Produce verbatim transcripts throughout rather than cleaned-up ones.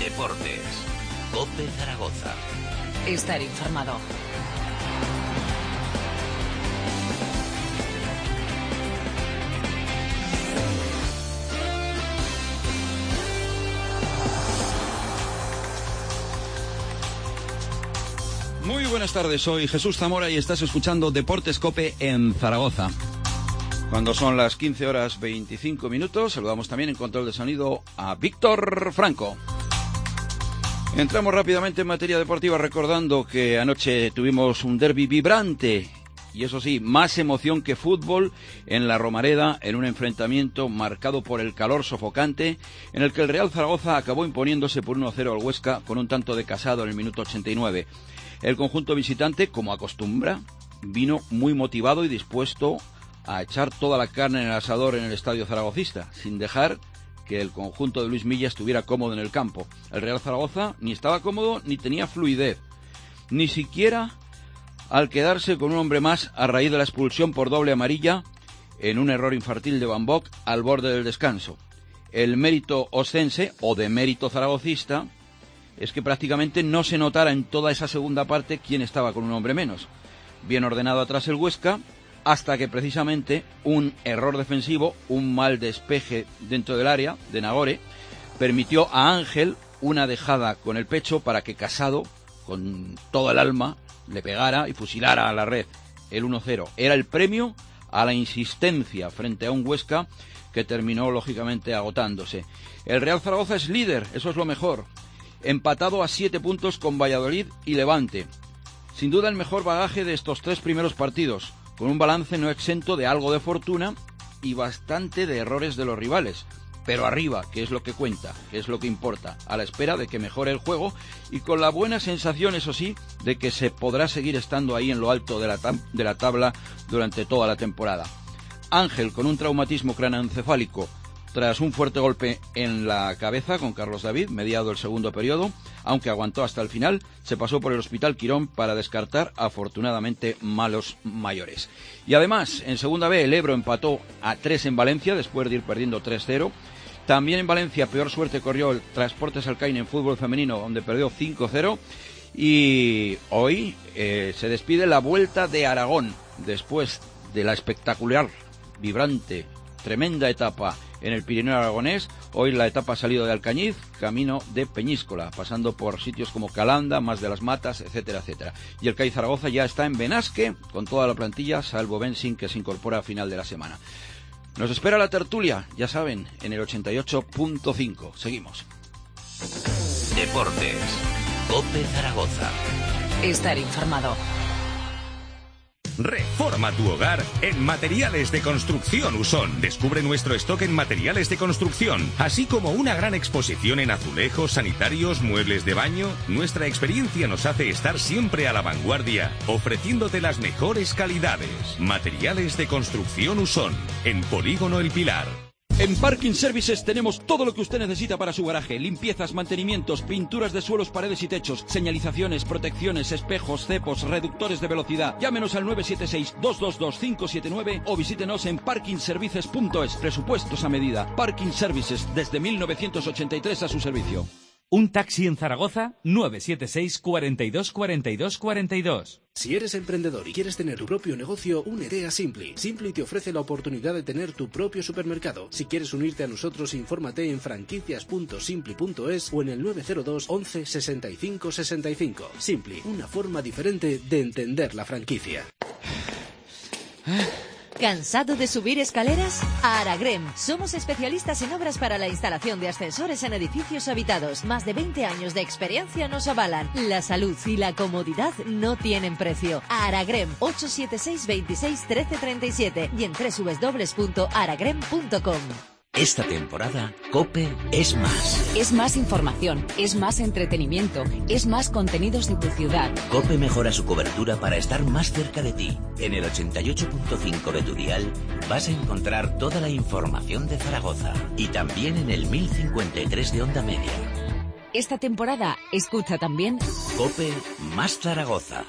Deportes. COPE Zaragoza. Estar informado. Muy buenas tardes, soy Jesús Zamora y estás escuchando Deportes COPE en Zaragoza. Cuando son las quince horas veinticinco minutos, saludamos también en control de sonido a Víctor Franco. Entramos rápidamente en materia deportiva recordando que anoche tuvimos un derbi vibrante y eso sí, más emoción que fútbol en la Romareda, en un enfrentamiento marcado por el calor sofocante en el que el Real Zaragoza acabó imponiéndose por uno a cero al Huesca con un tanto de Casado en el minuto ochenta y nueve. El conjunto visitante, como acostumbra, vino muy motivado y dispuesto a echar toda la carne en el asador en el estadio zaragocista, sin dejar que el conjunto de Luis Milla estuviera cómodo en el campo. El Real Zaragoza ni estaba cómodo ni tenía fluidez, ni siquiera al quedarse con un hombre más a raíz de la expulsión por doble amarilla en un error infantil de Van Bock al borde del descanso. El mérito oscense, o de mérito zaragocista, es que prácticamente no se notara en toda esa segunda parte quién estaba con un hombre menos. Bien ordenado atrás el Huesca, hasta que precisamente un error defensivo, un mal despeje dentro del área de Nagore, permitió a Ángel una dejada con el pecho para que Casado, con toda el alma, le pegara y fusilara a la red. El uno cero era el premio a la insistencia frente a un Huesca que terminó lógicamente agotándose. El Real Zaragoza es líder, eso es lo mejor, empatado a siete puntos con Valladolid y Levante. Sin duda el mejor bagaje de estos tres primeros partidos, con un balance no exento de algo de fortuna y bastante de errores de los rivales, pero arriba, que es lo que cuenta, que es lo que importa, a la espera de que mejore el juego y con la buena sensación, eso sí, de que se podrá seguir estando ahí en lo alto de la, tab- de la tabla durante toda la temporada. Ángel, con un traumatismo craneoencefálico tras un fuerte golpe en la cabeza con Carlos David, mediado el segundo periodo, aunque aguantó hasta el final, se pasó por el Hospital Quirón para descartar, afortunadamente, malos mayores. Y además, en segunda B, el Ebro empató a tres en Valencia, después de ir perdiendo tres cero. También en Valencia, peor suerte corrió el Transportes Alcaine en fútbol femenino, donde perdió cinco cero. Y hoy eh, se despide la Vuelta de Aragón, después de la espectacular, vibrante, tremenda etapa en el Pirineo aragonés. Hoy la etapa ha salido de Alcañiz, camino de Peñíscola, pasando por sitios como Calanda, Más de las Matas, etcétera, etcétera. Y el C A I Zaragoza ya está en Benasque, con toda la plantilla, salvo Benzin, que se incorpora a final de la semana. Nos espera la tertulia, ya saben, en el ochenta y ocho punto cinco. Seguimos. Deportes. COPE Zaragoza. Estar informado. Reforma tu hogar en Materiales de Construcción Usón. Descubre nuestro stock en materiales de construcción, así como una gran exposición en azulejos, sanitarios, muebles de baño. Nuestra experiencia nos hace estar siempre a la vanguardia, ofreciéndote las mejores calidades. Materiales de Construcción Usón, en Polígono El Pilar. En Parking Services tenemos todo lo que usted necesita para su garaje. Limpiezas, mantenimientos, pinturas de suelos, paredes y techos, señalizaciones, protecciones, espejos, cepos, reductores de velocidad. Llámenos al nueve siete seis, dos dos dos, cinco siete nueve o visítenos en parking services punto es. Presupuestos a medida. Parking Services, desde mil novecientos ochenta y tres a su servicio. Un taxi en Zaragoza, nueve siete seis, cuarenta y dos, cuarenta y dos, cuarenta y dos. Si eres emprendedor y quieres tener tu propio negocio, únete a Simply. Simply te ofrece la oportunidad de tener tu propio supermercado. Si quieres unirte a nosotros, infórmate en franquicias punto simply punto es o en el nueve cero dos, once, sesenta y cinco, sesenta y cinco. Simply, una forma diferente de entender la franquicia. ¿Cansado de subir escaleras? A Aragrem. Somos especialistas en obras para la instalación de ascensores en edificios habitados. Más de veinte años de experiencia nos avalan. La salud y la comodidad no tienen precio. A Aragrem, ocho siete seis, veintiséis, trece, treinta y siete y en doble u doble u doble u punto aragrem punto com. Esta temporada, COPE es más. Es más información, es más entretenimiento, es más contenidos de tu ciudad. COPE mejora su cobertura para estar más cerca de ti. En el ochenta y ocho punto cinco de tu dial vas a encontrar toda la información de Zaragoza. Y también en el mil cincuenta y tres de onda media. Esta temporada, escucha también COPE más Zaragoza.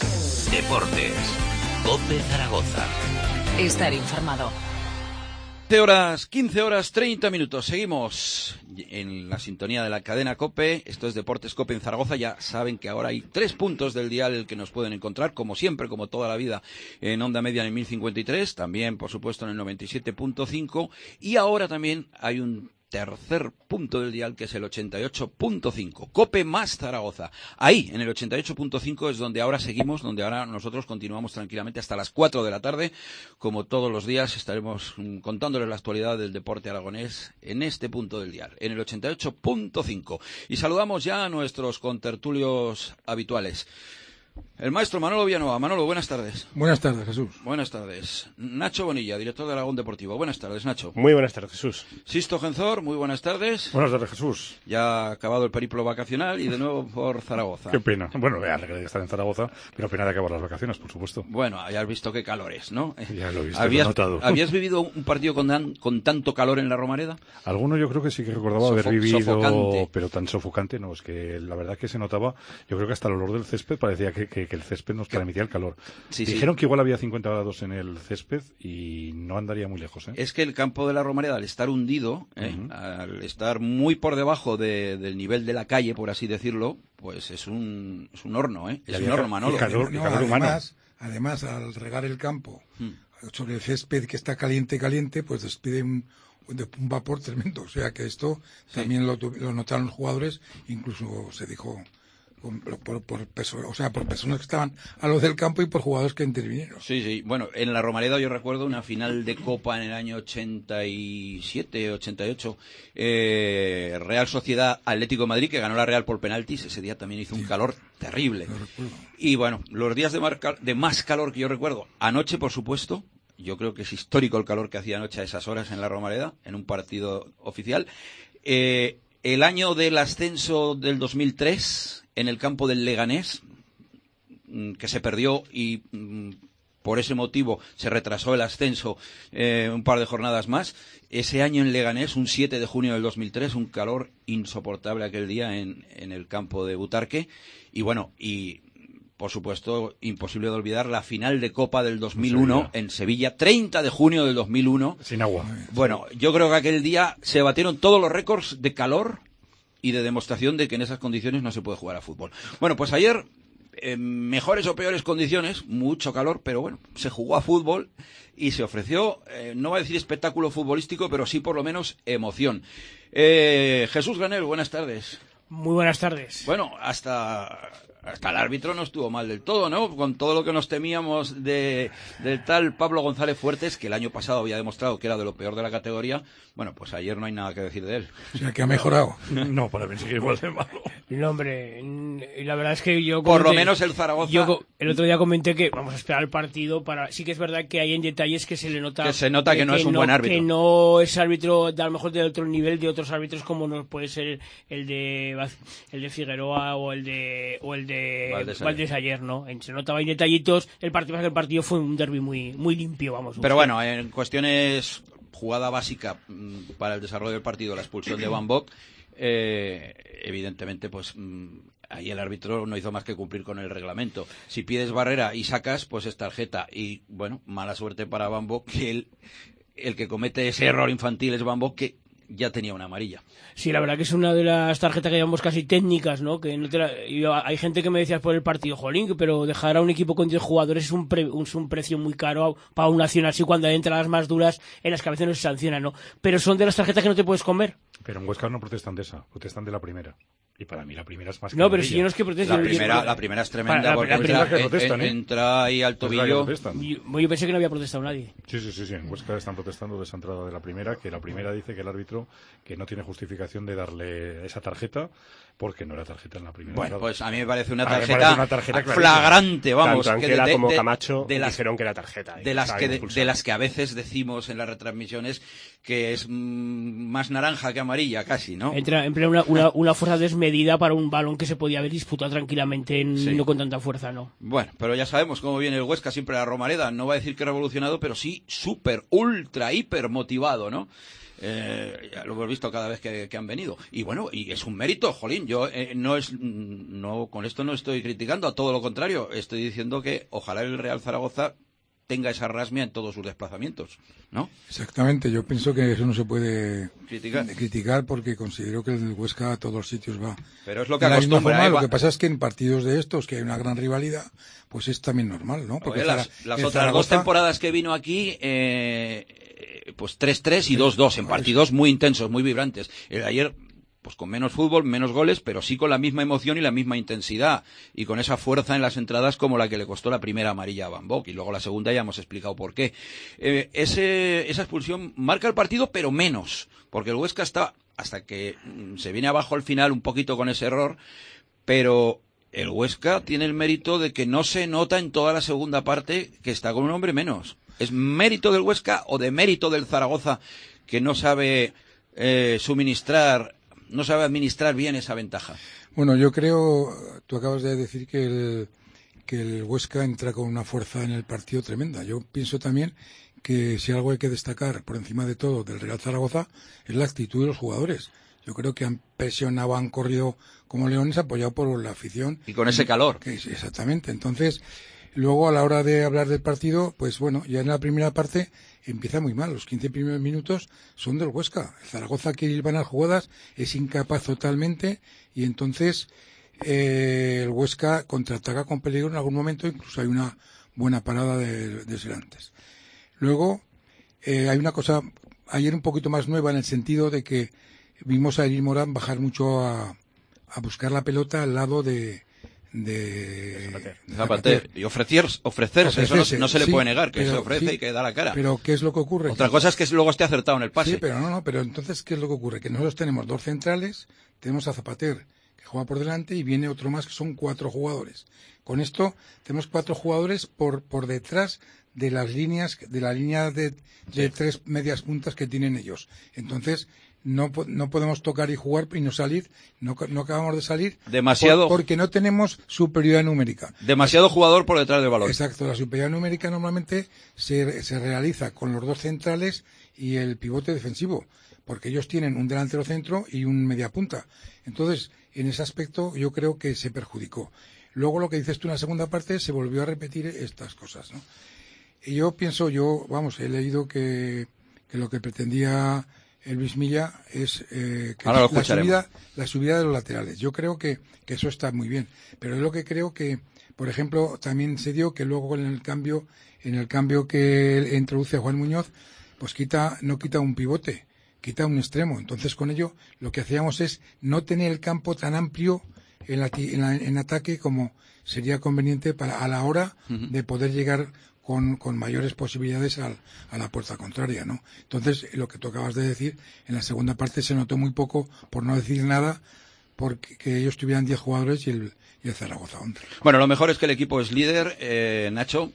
Deportes. COPE Zaragoza. Estar informado. quince horas, quince horas, treinta minutos. Seguimos en la sintonía de la cadena COPE. Esto es Deportes COPE en Zaragoza. Ya saben que ahora hay tres puntos del dial que nos pueden encontrar, como siempre, como toda la vida, en onda media en el mil cincuenta y tres. También, por supuesto, en el noventa y siete punto cinco. Y ahora también hay un tercer punto del dial, que es el ochenta y ocho punto cinco, COPE más Zaragoza. Ahí, en el ochenta y ocho punto cinco, es donde ahora seguimos, donde ahora nosotros continuamos tranquilamente hasta las cuatro de la tarde. Como todos los días, estaremos mm, contándoles la actualidad del deporte aragonés en este punto del dial, en el ochenta y ocho punto cinco. Y saludamos ya a nuestros contertulios habituales. El maestro Manolo Villanueva. Manolo, buenas tardes. Buenas tardes, Jesús. Buenas tardes. Nacho Bonilla, director de Aragón Deportivo. Buenas tardes, Nacho. Muy buenas tardes, Jesús. Sisto Genzor, muy buenas tardes. Buenas tardes, Jesús. Ya ha acabado el periplo vacacional y de nuevo por Zaragoza. Qué pena. Bueno, ya de estar en Zaragoza, pero pena de acabar las vacaciones, por supuesto. Bueno, ya has visto qué calores, ¿no? Ya lo he visto, ¿Habías, lo he notado. ¿Habías vivido un partido con, tan, con tanto calor en la Romareda? Algunos yo creo que sí que recordaba Sofo- haber vivido, sofocante. pero tan sofocante, no, es que la verdad que se notaba, yo creo que hasta el olor del césped parecía que, que, que el césped nos transmitía el calor. Sí, Dijeron sí. que igual había cincuenta grados en el césped y no andaría muy lejos, ¿eh? Es que el campo de la Romareda, al estar hundido, ¿eh? Uh-huh. al estar muy por debajo de, del nivel de la calle, por así decirlo, pues es un, es un horno, ¿eh? Es Y un había horno, ca- Manolo. y calor, y No, calor humano. además, además, al regar el campo Hmm. sobre el césped que está caliente, caliente, pues despide un, un vapor tremendo. O sea que esto Sí. también lo, tu- lo notaron los jugadores, incluso se dijo con- por, por perso- o sea, por personas que estaban a lo del campo y por jugadores que intervinieron. Sí, sí. Bueno, en la Romareda yo recuerdo una final de Copa en el año ochenta y siete, ochenta y ocho. Eh, Real Sociedad Atlético de Madrid, que ganó la Real por penaltis. Ese día también hizo un calor terrible. Lo recuerdo. Y bueno, los días de, mar- de más calor que yo recuerdo, anoche, por supuesto, yo creo que es histórico el calor que hacía anoche a esas horas en la Romareda, en un partido oficial. Eh, el año del ascenso del dos mil tres, en el campo del Leganés, mm, que se perdió y mm, por ese motivo se retrasó el ascenso eh, un par de jornadas más. Ese año en Leganés, un siete de junio del dos mil tres, un calor insoportable aquel día en, en el campo de Butarque. Y bueno, y por supuesto, imposible de olvidar la final de Copa del dos mil uno en Sevilla, treinta de junio del dos mil uno. Sin agua. Bueno, yo creo que aquel día se batieron todos los récords de calor y de demostración de que en esas condiciones no se puede jugar a fútbol. Bueno, pues ayer, en mejores o peores condiciones, mucho calor, pero bueno, se jugó a fútbol y se ofreció, eh, no voy a decir espectáculo futbolístico, pero sí por lo menos emoción. Eh, Jesús Granel, buenas tardes. Muy buenas tardes. Bueno, hasta... Hasta el árbitro no estuvo mal del todo, ¿no? Con todo lo que nos temíamos de, del tal Pablo González Fuertes, que el año pasado había demostrado que era de lo peor de la categoría. Bueno, pues ayer no hay nada que decir de él. O sea que ha mejorado. No, para mí sigue igual de malo. No, hombre, y la verdad es que yo... Por lo comenté- menos el Zaragoza... Yo co- el otro día comenté que vamos a esperar el partido para... Sí que es verdad que hay en detalles que se le nota... Que se nota que no es un buen árbitro. Que no es árbitro, de, a lo mejor de otro nivel de otros árbitros como no puede ser el de Baz- el de Figueroa o el de o el de Valdés ayer. Valdés ayer, ¿no? En- Se notaba en detallitos. El partido, el partido fue un derbi muy muy limpio, vamos. Pero bueno, en cuestiones jugada básica mm, para el desarrollo del partido, la expulsión de Van Bock, eh, evidentemente, pues mm, ahí el árbitro no hizo más que cumplir con el reglamento. Si pides barrera y sacas, pues es tarjeta. Y bueno, mala suerte para Van Bock, que el, el que comete ese error infantil es Van Bock, que ya tenía una amarilla. Sí, la verdad que es una de las tarjetas que llamamos casi técnicas, ¿no? Que no te la- yo- hay gente que me decía por el partido, jolín, pero dejar a un equipo con diez jugadores es un, pre- un- es un precio muy caro para una acción así cuando hay entradas más duras en las que a veces no se sancionan, ¿no? Pero son de las tarjetas que no te puedes comer. Pero en Huesca no protestan de esa, protestan de la primera. Y para mí la primera es más que No, pero amarilla. si yo no es que proteste. La yo- primera, la primera es tremenda, Para- la- porque la entra, primera que protestan, en- ¿eh? entra ahí al Es verdad que tobillo. protestan. Yo, yo pensé que no había protestado nadie. Sí, sí, sí, sí. En Huesca están protestando de esa entrada de la primera, que la primera dice que el árbitro que no tiene justificación de darle esa tarjeta porque no era tarjeta en la primera. Bueno, entrada. pues a mí me parece una A mí me tarjeta, parece una tarjeta clarísima. flagrante, vamos. Tanto que Anquela de- como de- Camacho de las, dijeron que era tarjeta. y de las estaban que de, expulsados. de las que a veces decimos en las retransmisiones que es mm, más naranja que amarilla, casi, ¿no? Entra, emplea una, una, una fuerza desmedida para un balón que se podía haber disputado tranquilamente, en- Sí. no con tanta fuerza, ¿no? Bueno, pero ya sabemos cómo viene el Huesca siempre a la Romareda. No va a decir que revolucionado, pero sí súper, ultra, hiper motivado, ¿no? Eh, ya lo hemos visto cada vez que, que han venido. Y bueno, y es un mérito, jolín. Yo eh, no es, no con esto no estoy criticando, a todo lo contrario. Estoy diciendo que ojalá el Real Zaragoza tenga esa rasmia en todos sus desplazamientos, ¿no? Exactamente, yo pienso que eso no se puede criticar, criticar porque considero que el Huesca a todos los sitios va. Pero es lo que de acostumbra. Forma, ¿eh? Lo que pasa es que en partidos de estos, que hay una gran rivalidad, pues es también normal, ¿no? Porque Oye, las, las otras Zaragoza... dos temporadas que vino aquí, eh, pues tres tres y dos dos, en partidos muy intensos, muy vibrantes. El de ayer, pues con menos fútbol, menos goles, pero sí con la misma emoción y la misma intensidad, y con esa fuerza en las entradas como la que le costó la primera amarilla a Van Bock, y luego la segunda ya hemos explicado por qué. Eh, ese, esa expulsión marca el partido, pero menos, porque el Huesca está, hasta que se viene abajo al final un poquito con ese error, pero el Huesca tiene el mérito de que no se nota en toda la segunda parte que está con un hombre menos. ¿Es mérito del Huesca o de mérito del Zaragoza que no sabe eh, suministrar, no sabe administrar bien esa ventaja? Bueno, yo creo, tú acabas de decir que el, que el Huesca entra con una fuerza en el partido tremenda. Yo pienso también que si algo hay que destacar por encima de todo del Real Zaragoza es la actitud de los jugadores. Yo creo que han presionado, han corrido como leones apoyado por la afición. Y con ese calor. Que, exactamente. Entonces, luego a la hora de hablar del partido, pues bueno, ya en la primera parte empieza muy mal. Los quince primeros minutos son del Huesca. El Zaragoza quiere ir ganar jugadas, es incapaz totalmente, y entonces eh, el Huesca contraataca con peligro en algún momento, incluso hay una buena parada de, de Serantes. Luego, eh, hay una cosa ayer un poquito más nueva en el sentido de que vimos a Elir Morán bajar mucho a, a buscar la pelota al lado de de Zapater, Zapater. y ofrecer, ofrecerse, eso no, no se le sí, puede negar, que pero, se ofrece sí, y que da la cara. Pero ¿qué es lo que ocurre? Otra cosa es que luego esté acertado en el pase. Sí, pero no, no, pero entonces ¿qué es lo que ocurre? Que nosotros tenemos dos centrales, tenemos a Zapater que juega por delante y viene otro más que son cuatro jugadores. Con esto tenemos cuatro jugadores por por detrás de las líneas, de la línea de, de sí. tres medias puntas que tienen ellos. Entonces no no podemos tocar y jugar y no salir, no, no acabamos de salir demasiado por, porque no tenemos superioridad numérica. Demasiado jugador por detrás del balón. Exacto, la superioridad numérica normalmente se, se realiza con los dos centrales y el pivote defensivo, porque ellos tienen un delantero centro y un media punta. Entonces, en ese aspecto yo creo que se perjudicó. Luego lo que dices tú en la segunda parte se volvió a repetir estas cosas, ¿no? Y yo pienso, yo, vamos, he leído que, que lo que pretendía el Luis Milla es eh, que Ahora lo la subida la subida de los laterales. Yo creo que, que eso está muy bien, pero es lo que creo que, por ejemplo, también se dio que luego en el cambio en el cambio que introduce Juan Muñoz, pues quita no quita un pivote, quita un extremo. Entonces con ello lo que hacíamos es no tener el campo tan amplio en, la, en, la, en ataque como sería conveniente para a la hora uh-huh. de poder llegar con, con mayores posibilidades al, a la puerta contraria, ¿no? Entonces, lo que tú acabas de decir, en la segunda parte se notó muy poco, por no decir nada, porque que ellos tuvieran diez jugadores y el, y el Zaragoza once. Bueno, lo mejor es que el equipo es líder, eh, Nacho,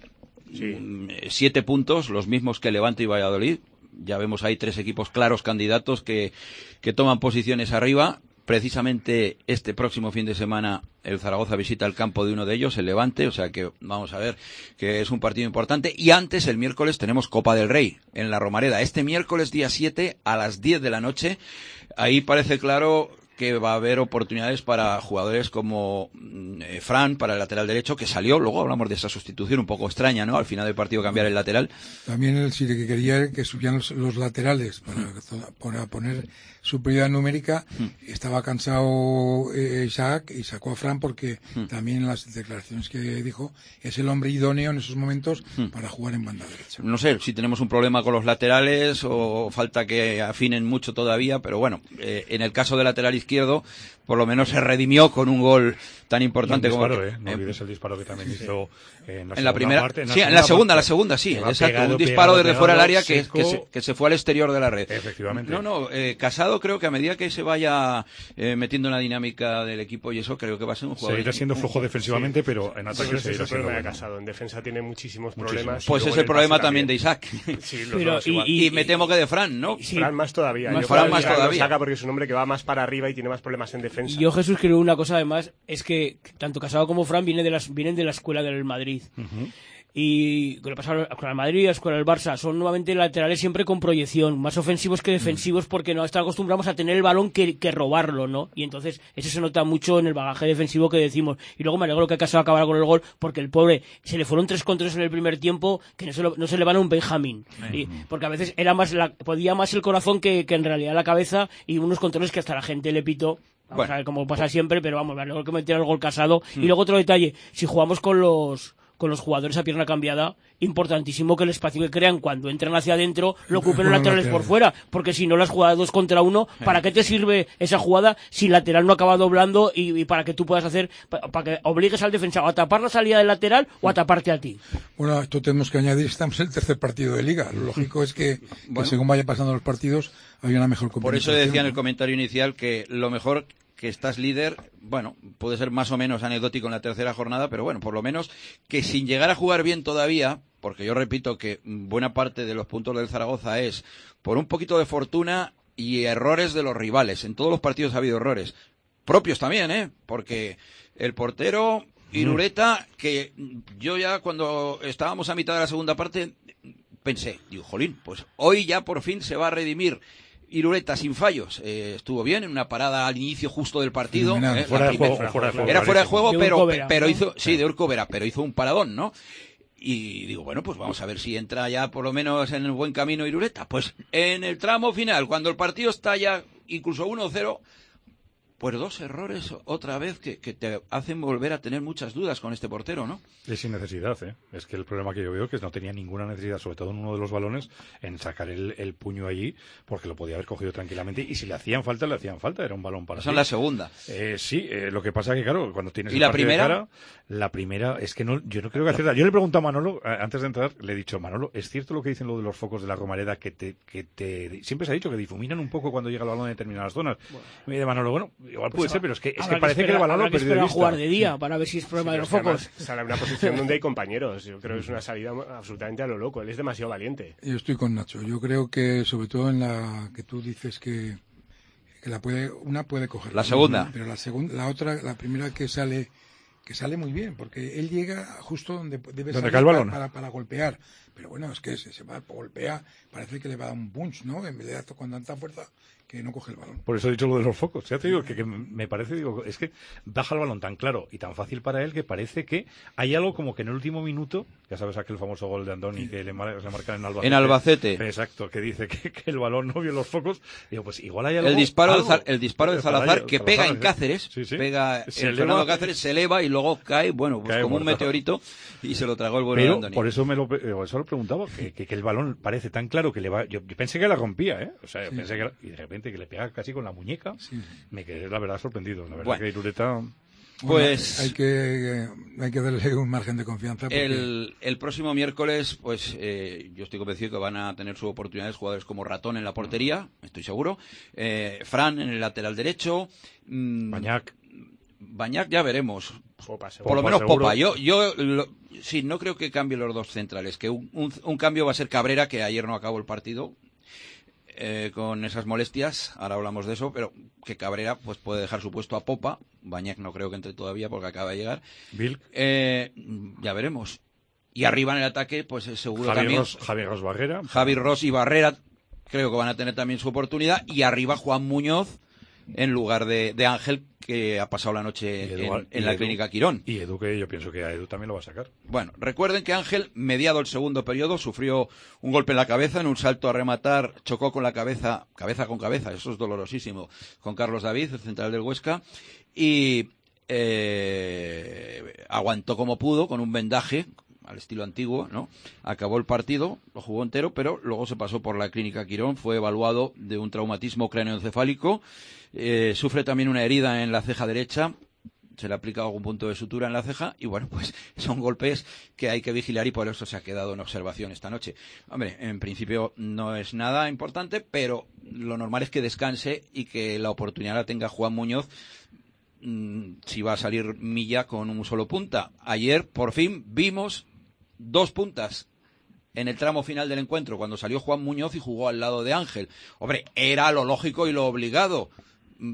sí. siete puntos, los mismos que Levante y Valladolid. Ya vemos ahí tres equipos claros candidatos que, que toman posiciones arriba. Precisamente este próximo fin de semana el Zaragoza visita el campo de uno de ellos, el Levante, o sea que vamos a ver que es un partido importante. Y antes, el miércoles, tenemos Copa del Rey en la Romareda. Este miércoles, día siete, a las diez de la noche. Ahí parece claro que va a haber oportunidades para jugadores como eh, Fran, para el lateral derecho, que salió. Luego hablamos de esa sustitución un poco extraña, ¿no? Al final del partido cambiar el lateral. También el sí que quería que subían los, los laterales para, para poner superioridad numérica. Mm. Estaba cansado eh, Isaac y sacó a Fran porque mm. también en las declaraciones que dijo es el hombre idóneo en esos momentos mm. para jugar en banda derecha. No sé si tenemos un problema con los laterales o falta que afinen mucho todavía, pero bueno, eh, en el caso del lateral izquierdo, por lo menos se redimió con un gol tan importante disparo, como... Eh, no olvides el disparo que también sí. hizo en la, en la primera parte. En la sí, segunda en la segunda, parte, la segunda, sí. Exacto, pegado, un disparo pegado, desde pegado, fuera del área que, seco, que, se, que se fue al exterior de la red. Efectivamente. No, no, eh, Casado creo que a medida que se vaya eh, metiendo en la dinámica del equipo y eso, creo que va a ser un jugador... Seguirá siendo flojo defensivamente, sí. pero en ataque no seguirá es siendo el bueno. Casado. En defensa tiene muchísimos, muchísimos. problemas. Pues es el problema también de Isaac. Sí, los pero, dos y, y, y me temo que de Fran, ¿no? Y sí, Fran más todavía. Más Yo Fran más todavía. Lo saca porque es un hombre que va más para arriba y tiene más problemas en defensa. Yo, Jesús, creo una cosa además, es que tanto Casado como Fran vienen de, las, vienen de la escuela del Madrid. Uh-huh. y con el pasado con el Madrid, con el Barça, son nuevamente laterales siempre con proyección, más ofensivos que defensivos, porque no estamos acostumbrados a tener el balón que, que robarlo, ¿no? Y entonces eso se nota mucho en el bagaje defensivo que decimos. Y luego me alegro que Casado acabara con el gol, porque el pobre se le fueron tres controles en el primer tiempo que no se, lo, no se le van a un Benjamín, y, porque a veces era más la, podía más el corazón que, que en realidad la cabeza, y unos controles que hasta la gente le pitó. Vamos bueno, a ver cómo pasa siempre, pero vamos, me alegro que metiera el gol Casado. Mm. Y luego otro detalle, si jugamos con los con los jugadores a pierna cambiada, importantísimo que el espacio que crean cuando entran hacia adentro lo ocupen los laterales por fuera, porque si no las jugadas dos contra uno, ¿para qué te sirve esa jugada si el lateral no acaba doblando y, y para que tú puedas hacer, para, para que obligues al defensa a tapar la salida del lateral o a taparte a ti? Bueno, esto tenemos que añadir, estamos en el tercer partido de Liga, lo lógico es que, bueno, que según vaya pasando los partidos haya una mejor Por competición. eso decía en el comentario inicial que lo mejor que estás líder, bueno, puede ser más o menos anecdótico en la tercera jornada, pero bueno, por lo menos que sin llegar a jugar bien todavía, porque yo repito que buena parte de los puntos del Zaragoza es por un poquito de fortuna y errores de los rivales. En todos los partidos ha habido errores. Propios también, ¿eh? Porque el portero Irureta, que yo ya cuando estábamos a mitad de la segunda parte pensé, digo, jolín, pues hoy ya por fin se va a redimir Irureta sin fallos, eh, estuvo bien en una parada al inicio justo del partido, eh, fuera de primer, juego, fuera de juego, era fuera de juego, de pero, Urcovera, pero ¿no? hizo, sí, de Urcovera, pero hizo un paradón, ¿no? Y digo, bueno, pues vamos a ver si entra ya por lo menos en el buen camino Irureta. Pues en el tramo final, cuando el partido está ya incluso uno cero, pues dos errores otra vez que, que te hacen volver a tener muchas dudas con este portero, ¿no? Es sin necesidad, ¿eh? Es que el problema que yo veo es que no tenía ninguna necesidad, sobre todo en uno de los balones, en sacar el, el puño allí, porque lo podía haber cogido tranquilamente, y si le hacían falta, le hacían falta, era un balón para Esa es la segunda. Eh, sí, eh, lo que pasa que, claro, cuando tienes ¿Y el la partido primera? de cara, la primera, es que no, yo no creo que acierta. Yo le pregunto a Manolo, eh, antes de entrar, le he dicho, Manolo, ¿es cierto lo que dicen lo de los focos de la Romareda, que te, que te, siempre se ha dicho que difuminan un poco cuando llega el balón en determinadas zonas? Bueno. Y me dice Manolo, bueno, igual puede pues ser, pero es que, es que parece que, espera, que el balón lo ha perdido de vista. Jugar de día para ver si es problema sí, de los focos. Sale a una posición donde hay compañeros. Yo creo que es una salida absolutamente a lo loco. Él es demasiado valiente. Yo estoy con Nacho. Yo creo que, sobre todo en la que tú dices que, que la puede, una puede coger. La segunda. Pero la segunda, la otra, la primera que sale, que sale muy bien, porque él llega justo donde debe ¿Dónde salir cae el balón? Para, para, para golpear. Pero bueno, es que se, se va, golpea, parece que le va a dar un punch, ¿no? En vez de dar con tanta fuerza que no coge el balón. Por eso he dicho lo de los focos. Ya te digo que, que me parece, digo, es que baja el balón tan claro y tan fácil para él que parece que hay algo como que en el último minuto, ya sabes aquel famoso gol de Andoni sí. que le, mar, se marca en Albacete. En Albacete. Exacto, que dice que, que el balón no vio los focos. Digo, pues igual hay algo. El disparo, algo, de, el disparo de Salazar, que pega en Cáceres, sí, sí. pega en Fernando Cáceres, se eleva y luego cae, bueno, pues cae como muerto. Un meteorito y se lo tragó el bueno de Andoni. Por eso me lo, eso lo preguntaba, que, que, que el balón parece tan claro que le va. Yo, yo pensé que la rompía, ¿eh? O sea, yo sí. pensé que la, y de repente que le pega casi con la muñeca, sí. me quedé la verdad sorprendido. La verdad bueno. que Irureta... Pues bueno, hay que hay que darle un margen de confianza. Porque... El, el próximo miércoles, pues eh, yo estoy convencido que van a tener sus oportunidades jugadores como Ratón en la portería, estoy seguro, eh, Fran en el lateral derecho, mmm, Bañac. Bañac ya veremos. Popa, por lo menos seguro. Popa. Yo, yo lo, sí, no creo que cambie los dos centrales, que un, un, un cambio va a ser Cabrera, que ayer no acabó el partido. Eh, con esas molestias, ahora hablamos de eso, pero que Cabrera pues puede dejar su puesto a Popa. Bañac no creo que entre todavía porque acaba de llegar. Bill. Eh, ya veremos. Y arriba en el ataque, pues seguro Javi también. Ross, Javi Ross Barrera. Javi Ross y Barrera creo que van a tener también su oportunidad. Y arriba Juan Muñoz en lugar de, de Ángel, que ha pasado la noche Edu, en, en la Edu, clínica Quirón. Y Edu, que yo pienso que a Edu también lo va a sacar. Bueno, recuerden que Ángel, mediado el segundo periodo, sufrió un golpe en la cabeza, en un salto a rematar, chocó con la cabeza, cabeza con cabeza, eso es dolorosísimo, con Carlos David, el central del Huesca, y eh, aguantó como pudo, con un vendaje, al estilo antiguo, ¿no? Acabó el partido, lo jugó entero, pero luego se pasó por la clínica Quirón, fue evaluado de un traumatismo cráneoencefálico, eh, sufre también una herida en la ceja derecha, se le ha aplicado algún punto de sutura en la ceja, y bueno, pues son golpes que hay que vigilar y por eso se ha quedado en observación esta noche. Hombre, en principio no es nada importante, pero lo normal es que descanse y que la oportunidad la tenga Juan Muñoz, mmm, si va a salir Milla con un solo punta. Ayer, por fin, vimos dos puntas en el tramo final del encuentro, cuando salió Juan Muñoz y jugó al lado de Ángel. Hombre, era lo lógico y lo obligado.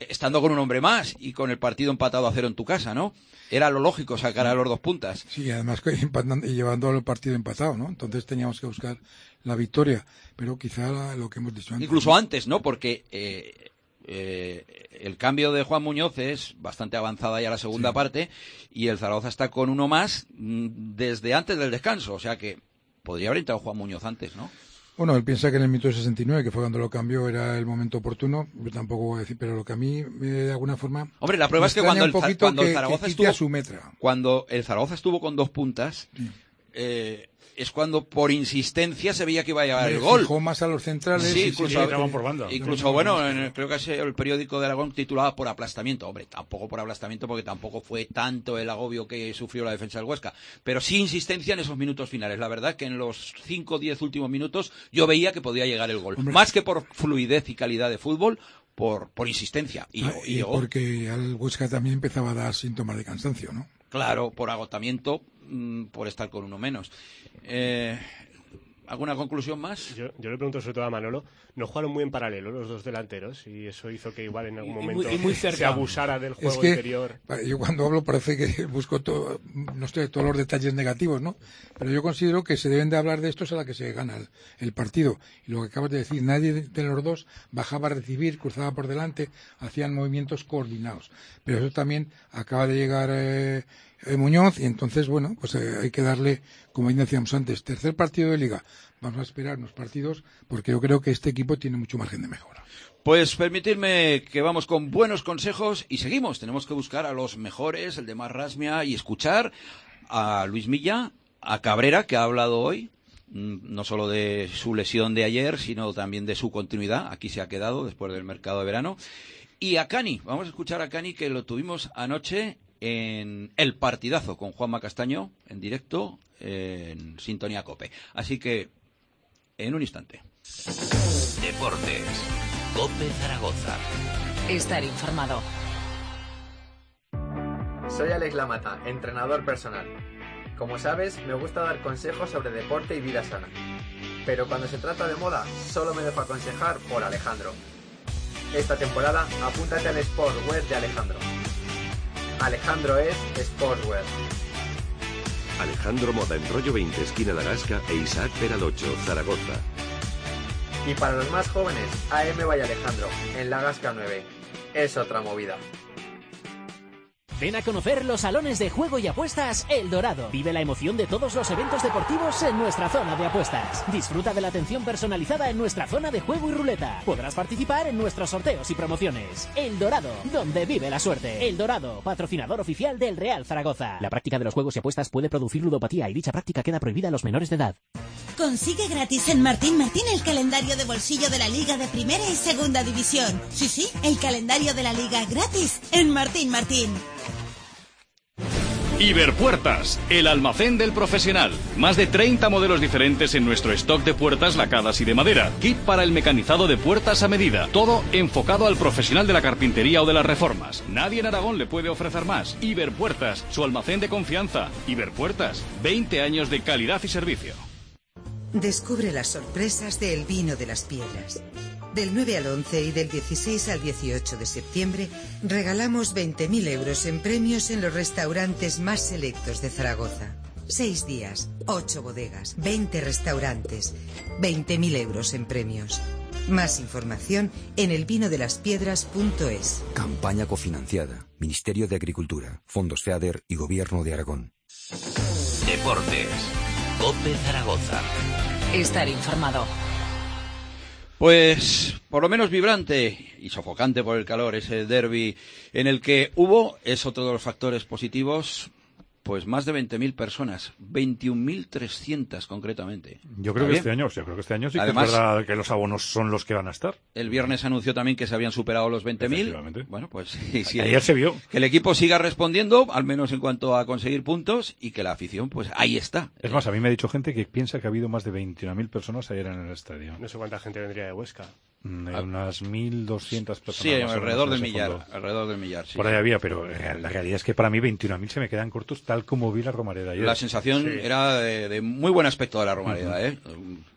estando con un hombre más y con el partido empatado a cero en tu casa, ¿no? Era lo lógico sacar a los dos puntas. Sí, además que empatando, y llevando el partido empatado, ¿no? Entonces teníamos que buscar la victoria, pero quizá la, lo que hemos dicho antes. Incluso antes, ¿no? Porque eh, eh, el cambio de Juan Muñoz es bastante avanzada ya la segunda sí. parte y el Zaragoza está con uno más desde antes del descanso, o sea que podría haber entrado Juan Muñoz antes, ¿no? Bueno, él piensa que en el minuto sesenta y nueve, que fue cuando lo cambió, era el momento oportuno. Yo tampoco voy a decir, pero lo que a mí, de alguna forma... Hombre, la prueba es que cuando el, cuando que, el Zaragoza que estuvo... a su metra. Cuando el Zaragoza estuvo con dos puntas... Sí. Eh, es cuando por insistencia se veía que iba a llevar Me el gol. Fijó más a los centrales. Sí, incluso, sí, entraban por banda. Incluso, bueno, en el, creo que es el periódico de Aragón titulaba por aplastamiento. Hombre, tampoco por aplastamiento porque tampoco fue tanto el agobio que sufrió la defensa del Huesca. Pero sí insistencia en esos minutos finales. La verdad que en los cinco o diez últimos minutos yo veía que podía llegar el gol. Hombre. Más que por fluidez y calidad de fútbol, por, por insistencia. Y, ah, y, y porque al Huesca también empezaba a dar síntomas de cansancio, ¿no? Claro, por agotamiento, mmm, por estar con uno menos. Eh... ¿Alguna conclusión más? Yo, yo le pregunto sobre todo a Manolo, no jugaron muy en paralelo los dos delanteros y eso hizo que igual en algún momento y muy, y muy se abusara del juego es que, interior. Yo cuando hablo parece que busco todo, no estoy todos los detalles negativos, ¿no? Pero yo considero que se deben de hablar de esto a la que se gana el, el partido. Y lo que acabas de decir, nadie de, de los dos bajaba a recibir, cruzaba por delante, hacían movimientos coordinados. Pero eso también acaba de llegar... Eh, Eh, Muñoz, y entonces, bueno, pues eh, hay que darle, como decíamos antes, tercer partido de Liga. Vamos a esperar unos partidos porque yo creo que este equipo tiene mucho margen de mejora. Pues permitidme que vamos con buenos consejos y seguimos. Tenemos que buscar a los mejores, el de más rasmia, y escuchar a Luis Milla, a Cabrera, que ha hablado hoy, no solo de su lesión de ayer, sino también de su continuidad. Aquí se ha quedado después del mercado de verano. Y a Cani, vamos a escuchar a Cani, que lo tuvimos anoche en El Partidazo con Juanma Castaño, en directo, en Sintonía COPE. Así que, en un instante. Deportes. COPE Zaragoza. Estar informado. Soy Alex Lamata, entrenador personal. Como sabes, me gusta dar consejos sobre deporte y vida sana. Pero cuando se trata de moda, solo me dejo aconsejar por Alejandro. Esta temporada, apúntate al Sportwear de Alejandro. Alejandro es Sportwear. Alejandro Moda en Rollo veinte, esquina La Gasca, e Isaac Peralocho, Zaragoza. Y para los más jóvenes, A M by Alejandro, en La Gasca nueve. Es otra movida. Ven a conocer los salones de juego y apuestas El Dorado. Vive la emoción de todos los eventos deportivos en nuestra zona de apuestas. Disfruta de la atención personalizada en nuestra zona de juego y ruleta. Podrás participar en nuestros sorteos y promociones. El Dorado, donde vive la suerte. El Dorado, patrocinador oficial del Real Zaragoza. La práctica de los juegos y apuestas puede producir ludopatía y dicha práctica queda prohibida a los menores de edad. Consigue gratis en Martín Martín el calendario de bolsillo de la Liga de Primera y Segunda División. Sí, sí, el calendario de la Liga gratis en Martín Martín. Iberpuertas, el almacén del profesional. Más de treinta modelos diferentes en nuestro stock de puertas lacadas y de madera. Kit para el mecanizado de puertas a medida. Todo enfocado al profesional de la carpintería o de las reformas. Nadie en Aragón le puede ofrecer más. Iberpuertas, su almacén de confianza. Iberpuertas, veinte años de calidad y servicio. Descubre las sorpresas de El Vino de las Piedras. Del nueve al once y del dieciséis al dieciocho de septiembre regalamos veinte mil euros en premios en los restaurantes más selectos de Zaragoza. Seis días, ocho bodegas, veinte restaurantes, veinte mil euros en premios. Más información en elvinodelaspiedras punto es. Campaña cofinanciada. Ministerio de Agricultura, Fondos FEADER y Gobierno de Aragón. Deportes. COPE Zaragoza. Estar informado. Pues por lo menos vibrante y sofocante por el calor ese derbi en el que hubo, es otro de los factores positivos, pues más de veinte mil personas, veintiún mil trescientas concretamente. Yo creo que este año, yo creo que este año sí Además, que es verdad que los abonos son los que van a estar. El viernes anunció también que se habían superado los veinte mil. Bueno, pues sí, sí, ayer se vio. Que el equipo siga respondiendo, al menos en cuanto a conseguir puntos, y que la afición, pues ahí está. Es más, a mí me ha dicho gente que piensa que ha habido más de veintiuna mil personas ayer en el estadio. No sé cuánta gente vendría de Huesca. Mm, hay unas mil doscientas personas. Sí, alrededor del millar, alrededor del millar. Sí, Por ahí había, pero eh, la realidad es que para mí veintiuna mil se me quedan cortos tal como vi la Romareda ayer. La sensación sí. era de, de muy buen aspecto de la Romareda, uh-huh. ¿eh?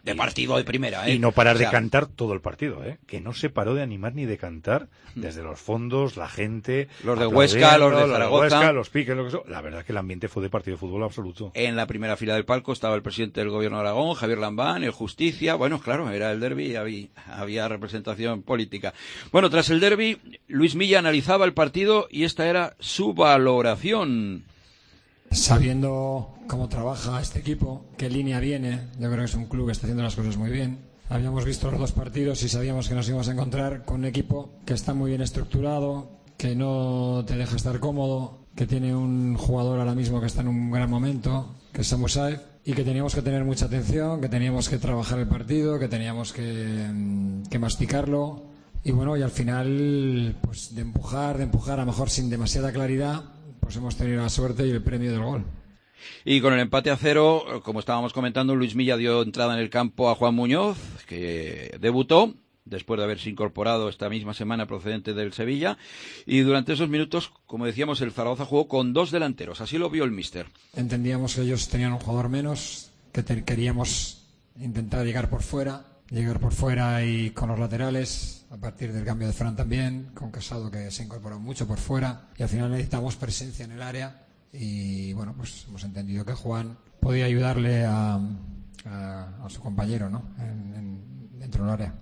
de partido de primera, ¿eh? Y no parar o sea, de cantar todo el partido, ¿eh? Que no se paró de animar ni de cantar desde los fondos, la gente... Los de Huesca, los de Zaragoza... Los de Huesca, los piques, lo que sea. La verdad es que el ambiente fue de partido de fútbol absoluto. En la primera fila del palco estaba el presidente del Gobierno de Aragón, Javier Lambán, el Justicia... Bueno, claro, era el derbi y había, había representación política. Bueno, tras el derbi, Luis Milla analizaba el partido y esta era su valoración. Sabiendo cómo trabaja este equipo, qué línea viene, yo creo que es un club que está haciendo las cosas muy bien. Habíamos visto los dos partidos y sabíamos que nos íbamos a encontrar con un equipo que está muy bien estructurado, que no te deja estar cómodo, que tiene un jugador ahora mismo que está en un gran momento, que es Samu Saif, y que teníamos que tener mucha atención, que teníamos que trabajar el partido, que teníamos que, que masticarlo. Y bueno, y al final, pues de empujar, de empujar, a lo mejor sin demasiada claridad, pues hemos tenido la suerte y el premio del gol. Y con el empate a cero, como estábamos comentando, Luis Milla dio entrada en el campo a Juan Muñoz, que debutó después de haberse incorporado esta misma semana procedente del Sevilla. Y durante esos minutos, como decíamos, el Zaragoza jugó con dos delanteros. Así lo vio el míster. Entendíamos que ellos tenían un jugador menos, que te- queríamos intentar llegar por fuera, llegar por fuera y con los laterales, a partir del cambio de Fran también, con Casado que se incorporó mucho por fuera, y al final necesitamos presencia en el área. Y bueno, pues hemos entendido que Juan podía ayudarle a, a, a su compañero, ¿no? En, en, dentro del área.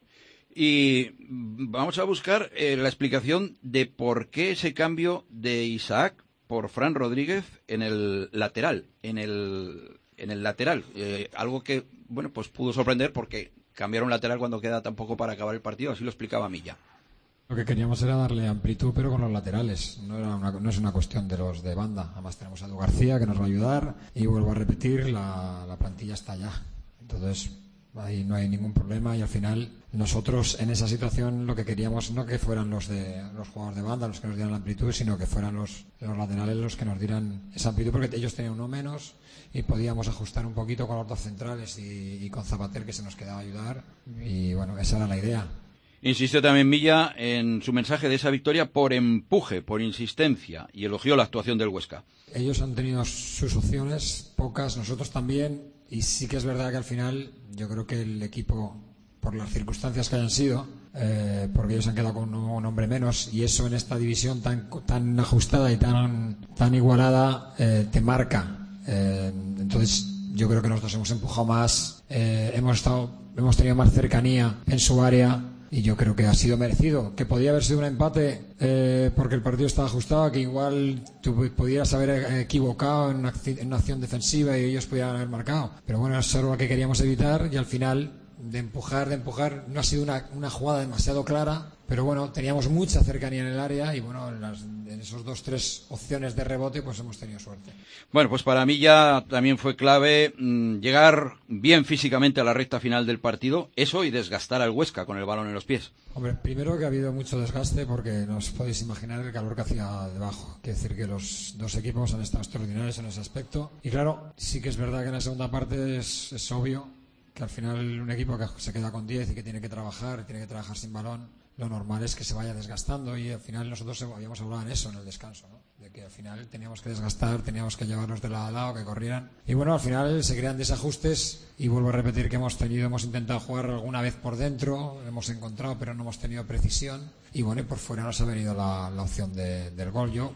Y vamos a buscar eh, la explicación de por qué ese cambio de Isaac por Fran Rodríguez en el lateral, en el en el lateral, eh, algo que bueno pues pudo sorprender porque cambiar un lateral cuando queda tan poco para acabar el partido, así lo explicaba Milla. Lo que queríamos era darle amplitud, pero con los laterales. No, era una, no es una cuestión de los de banda. Además tenemos a Edu García que nos va a ayudar. Y vuelvo a repetir, la, la plantilla está ya. Entonces, ahí no hay ningún problema. Y al final, nosotros en esa situación lo que queríamos no que fueran los de los jugadores de banda los que nos dieran la amplitud, sino que fueran los, los laterales los que nos dieran esa amplitud, porque ellos tenían uno menos y podíamos ajustar un poquito con los dos centrales y, y con Zapater, que se nos quedaba a ayudar. Y bueno, esa era la idea. Insistió también Milla en su mensaje de esa victoria por empuje, por insistencia, y elogió la actuación del Huesca. Ellos han tenido sus opciones, pocas, nosotros también, y sí que es verdad que al final yo creo que el equipo, por las circunstancias que hayan sido, eh, porque ellos han quedado con un hombre menos, y eso en esta división tan, tan ajustada y tan, tan igualada, eh, te marca. Eh, entonces yo creo que nosotros hemos empujado más, eh, hemos estado, hemos tenido más cercanía en su área. Y yo creo que ha sido merecido. Que podía haber sido un empate eh, porque el partido estaba ajustado, que igual tú pudieras haber equivocado en una, en una acción defensiva y ellos pudieran haber marcado. Pero bueno, eso era lo que queríamos evitar y al final, de empujar, de empujar, no ha sido una, una jugada demasiado clara. Pero bueno, teníamos mucha cercanía en el área y bueno, en, las, en esos dos, tres opciones de rebote, pues hemos tenido suerte. Bueno, pues para mí ya también fue clave mmm, llegar bien físicamente a la recta final del partido, eso y desgastar al Huesca con el balón en los pies. Hombre, primero que ha habido mucho desgaste porque no os podéis imaginar el calor que hacía debajo. Quiere decir que los dos equipos han estado extraordinarios en ese aspecto. Y claro, sí que es verdad que en la segunda parte es, es obvio que al final un equipo que se queda con diez y que tiene que trabajar, tiene que trabajar sin balón, lo normal es que se vaya desgastando y al final nosotros habíamos hablado en eso en el descanso, ¿no? De que al final teníamos que desgastar, teníamos que llevarlos de lado a lado, que corrieran. Y bueno, al final se crean desajustes y vuelvo a repetir que hemos tenido, hemos intentado jugar alguna vez por dentro, hemos encontrado pero no hemos tenido precisión y bueno, y por fuera nos ha venido la, la opción de, del gol. Yo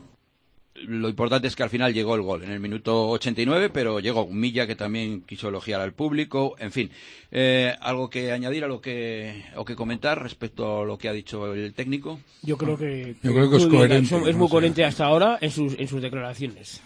Lo importante es que al final llegó el gol en el minuto ochenta y nueve, pero llegó Milla, que también quiso elogiar al público. En fin, eh, algo que añadir, algo que, o que comentar respecto a lo que ha dicho el técnico. Yo creo que, Yo creo que es coherente. es muy coherente hasta ahora en sus, en sus declaraciones.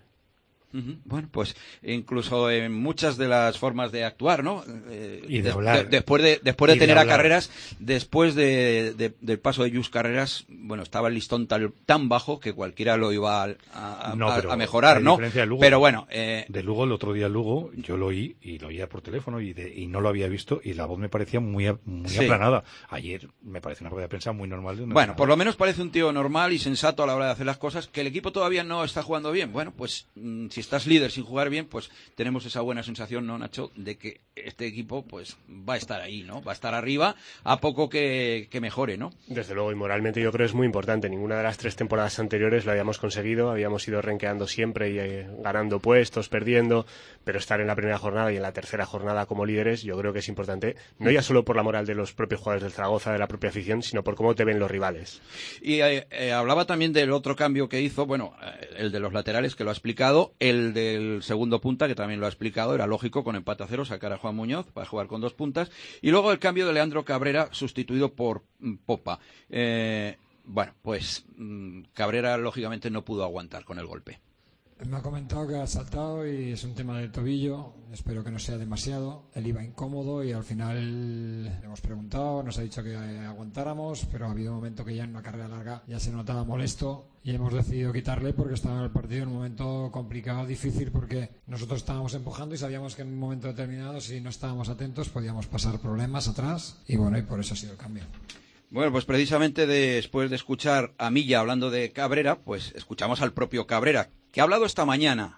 Uh-huh. Bueno, pues incluso en muchas de las formas de actuar, ¿no? Eh, y de des- hablar. de- después de después de Y de tener a hablar. Carreras, después de, de- del paso de Lluís Carreras, bueno, estaba el listón tan, tan bajo que cualquiera lo iba a, a- No, a- pero a mejorar, a ¿no? diferencia de Lugo. Pero bueno, eh, De Lugo, el otro día Lugo, yo lo oí y lo oía por teléfono y, de- y no lo había visto y la voz me parecía muy, a- muy Sí. aplanada. Ayer me parece una rueda de prensa muy normal. De un bueno, entrenador. por lo menos parece un tío normal y sensato a la hora de hacer las cosas. Que el equipo todavía no está jugando bien. Bueno, pues mm, si estás líder sin jugar bien, pues tenemos esa buena sensación, ¿no, Nacho?, de que este equipo pues va a estar ahí, ¿no? Va a estar arriba a poco que, que mejore, ¿no? Desde luego, y moralmente yo creo que es muy importante. Ninguna de las tres temporadas anteriores lo habíamos conseguido, habíamos ido renqueando siempre y eh, ganando puestos, perdiendo, pero estar en la primera jornada y en la tercera jornada como líderes yo creo que es importante, no ya solo por la moral de los propios jugadores del Zaragoza, de la propia afición, sino por cómo te ven los rivales. Y eh, eh, hablaba también del otro cambio que hizo, bueno, eh, el de los laterales, que lo ha explicado, el del segundo punta, que también lo ha explicado, era lógico con empate a cero sacar a Juan Muñoz para jugar con dos puntas, y luego el cambio de Leandro Cabrera sustituido por mm, Popa. Eh, bueno, pues mm, Cabrera lógicamente no pudo aguantar con el golpe. Me ha comentado que ha saltado y es un tema del tobillo, espero que no sea demasiado. Él iba incómodo y al final le hemos preguntado, nos ha dicho que aguantáramos, pero ha habido un momento que ya en una carrera larga ya se notaba molesto y hemos decidido quitarle porque estaba en el partido en un momento complicado, difícil, porque nosotros estábamos empujando y sabíamos que en un momento determinado, si no estábamos atentos, podíamos pasar problemas atrás y bueno, y por eso ha sido el cambio. Bueno, pues precisamente después de escuchar a Milla hablando de Cabrera, pues escuchamos al propio Cabrera, que ha hablado esta mañana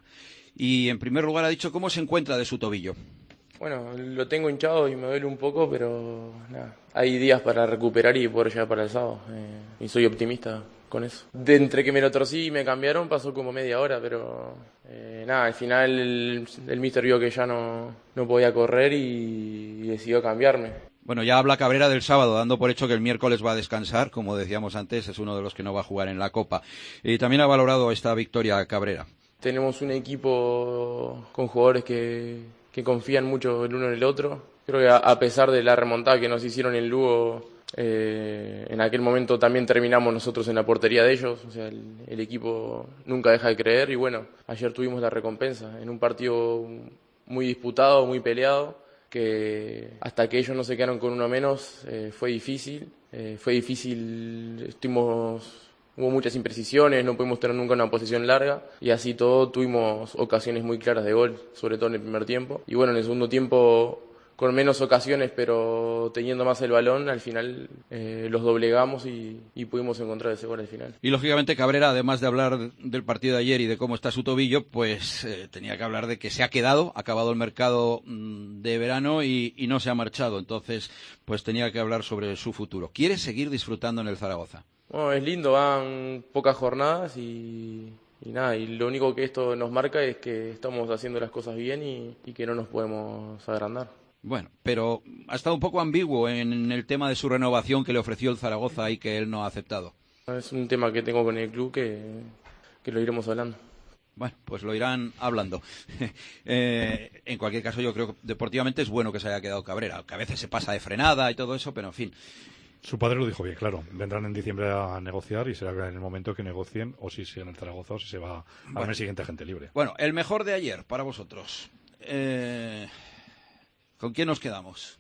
y en primer lugar ha dicho cómo se encuentra de su tobillo. Bueno, lo tengo hinchado y me duele un poco, pero nada, hay días para recuperar y poder llegar para el sábado. Eh, y soy optimista con eso. De entre que me lo torcí y me cambiaron pasó como media hora, pero eh, nada, al final el, el míster vio que ya no, no podía correr y, y decidió cambiarme. Bueno, ya habla Cabrera del sábado, dando por hecho que el miércoles va a descansar, como decíamos antes, es uno de los que no va a jugar en la Copa. Y también ha valorado esta victoria Cabrera. Tenemos un equipo con jugadores que, que confían mucho el uno en el otro. Creo que a, a pesar de la remontada que nos hicieron en Lugo, eh, en aquel momento también terminamos nosotros en la portería de ellos. O sea, el, el equipo nunca deja de creer y bueno, ayer tuvimos la recompensa en un partido muy disputado, muy peleado, que hasta que ellos no se quedaron con uno menos eh, fue difícil, eh, fue difícil, estuvimos, hubo muchas imprecisiones, no pudimos tener nunca una posición larga y así todo tuvimos ocasiones muy claras de gol, sobre todo en el primer tiempo. Y bueno, en el segundo tiempo, con menos ocasiones pero teniendo más el balón, al final eh, los doblegamos y, y pudimos encontrar ese gol al final. Y lógicamente Cabrera, además de hablar del partido de ayer y de cómo está su tobillo, pues eh, tenía que hablar de que se ha quedado, ha acabado el mercado mmm, de verano y, y no se ha marchado, entonces pues tenía que hablar sobre su futuro. ¿Quiere seguir disfrutando en el Zaragoza? Bueno, es lindo, van pocas jornadas y... Y nada, y lo único que esto nos marca es que estamos haciendo las cosas bien y, y que no nos podemos agrandar. Bueno, pero ha estado un poco ambiguo en el tema de su renovación que le ofreció el Zaragoza y que él no ha aceptado. Es un tema que tengo con el club que, que lo iremos hablando. Bueno, pues lo irán hablando. eh, en cualquier caso, yo creo que deportivamente es bueno que se haya quedado Cabrera, que a veces se pasa de frenada y todo eso, pero en fin. Su padre lo dijo bien, claro. Vendrán en diciembre a negociar y será en el momento que negocien o si siguen en el Zaragoza o si se va al bueno, mes siguiente a gente libre. Bueno, el mejor de ayer para vosotros. Eh... ¿Con quién nos quedamos?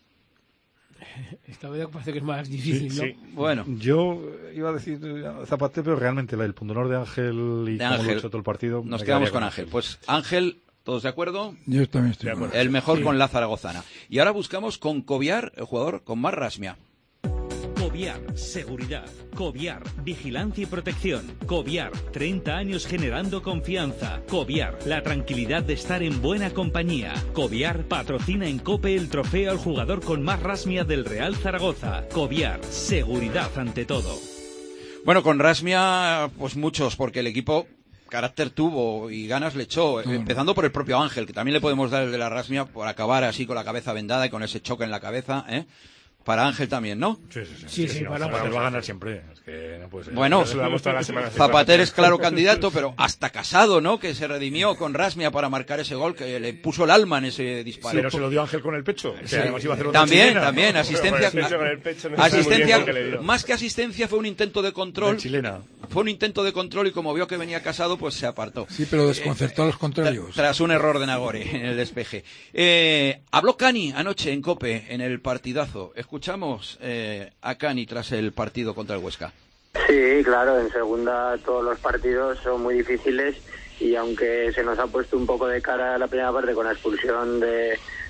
Esta vez parece que es más difícil, sí, ¿no? Sí. Bueno. Yo iba a decir Zapate, pero realmente el punto honor de Ángel y de cómo Ángel. lo ha hecho todo el partido... Nos quedamos con Ángel. Pues Ángel, ¿todos de acuerdo? Yo también estoy de acuerdo. El mejor sí. con la zaragozana. Y ahora buscamos con Cobiar, el jugador con más rasmia. Cobiar, seguridad. Cobiar, vigilancia y protección. Cobiar, treinta años generando confianza. Cobiar, la tranquilidad de estar en buena compañía. Cobiar patrocina en COPE el trofeo al jugador con más rasmia del Real Zaragoza. Cobiar, seguridad ante todo. Bueno, con rasmia, pues muchos, porque el equipo carácter tuvo y ganas le echó, mm. empezando por el propio Ángel, que también le podemos dar el de la rasmia por acabar así con la cabeza vendada y con ese choque en la cabeza, ¿eh? Para Ángel también, ¿no? Sí, sí, sí. sí, sí, sí sí no, para Zapater va a ganar siempre. Es que no puede ser. Bueno, toda la semana Zapater es claro candidato, pero hasta Casado, ¿no? Que se redimió con rasmia para marcar ese gol, que le puso el alma en ese disparo. Pero se lo dio Ángel con el pecho. O sea, sí. además iba a hacer también, chilena, también, ¿no? asistencia. Pecho, no asistencia que más que asistencia fue un intento de control. De chilena. Fue un intento de control y como vio que venía Casado, pues se apartó. Sí, pero desconcertó a los contrarios. Tras un error de Nagore en el despeje. Eh, habló Cani anoche en COPE, en el partidazo. Escuchamos eh, a Cani tras el partido contra el Huesca. Sí, claro, en segunda todos los partidos son muy difíciles y aunque se nos ha puesto un poco de cara a la primera parte con la expulsión de,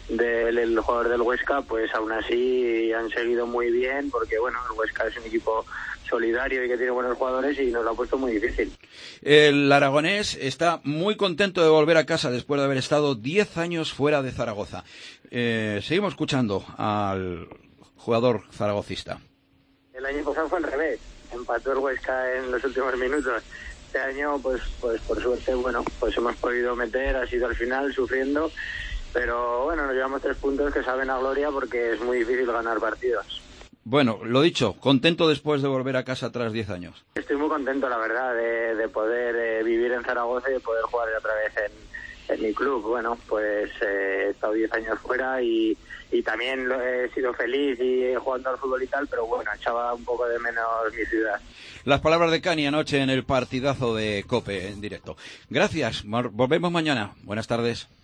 del el jugador del Huesca, pues aún así han seguido muy bien, porque bueno, el Huesca es un equipo solidario y que tiene buenos jugadores y nos lo ha puesto muy difícil. El aragonés está muy contento de volver a casa después de haber estado diez años fuera de Zaragoza. Eh, seguimos escuchando al jugador zaragocista. El año pasado fue al revés, empató el Huesca en los últimos minutos. Este año, pues, pues por suerte, bueno, pues hemos podido meter, ha sido al final sufriendo, pero bueno, nos llevamos tres puntos que saben a gloria porque es muy difícil ganar partidos. Bueno, lo dicho, contento después de volver a casa tras diez años. Estoy muy contento, la verdad, de, de poder eh, vivir en Zaragoza y de poder jugar otra vez en, en mi club. Bueno, pues eh, he estado diez años fuera y, y también lo, he sido feliz y jugando al fútbol y tal, pero bueno, echaba un poco de menos mi ciudad. Las palabras de Cani anoche en el partidazo de COPE en directo. Gracias, volvemos mañana. Buenas tardes.